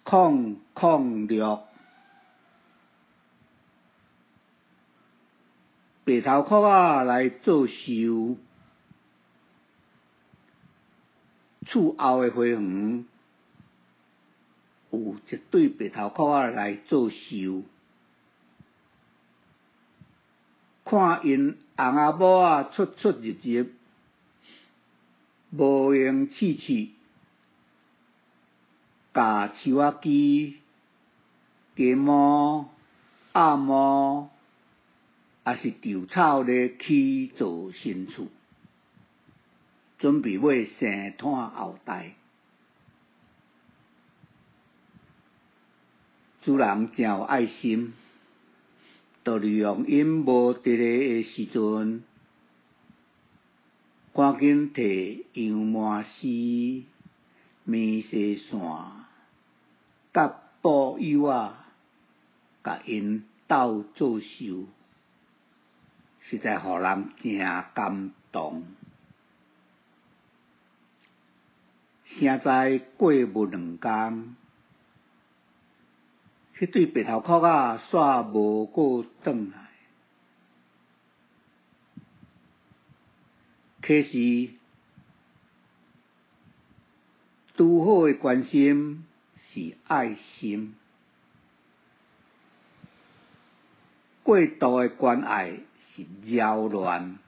006白头壳仔来做寿，厝后的花园有一对白头壳仔来做寿，看因翁仔某仔出出入入，无闲试试，甲树仔枝、鸡毛、鸭毛，也是稻草咧起做新厝，准备要生摊后代。主人真有爱心，就利用因无伫咧的时阵，赶紧摕羊毛丝、棉线线、甲布袅仔，甲因斗做寿，实在互人真感动。谁知过无2天，迄对白头壳仔煞无过转来，可是拄好的关心是爱心，过度的关爱是扰乱。